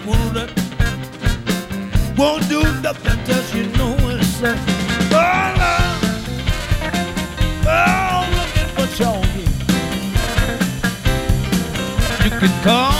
Won't do nothing till she know it's oh, love, oh, looking for Johnny. You can call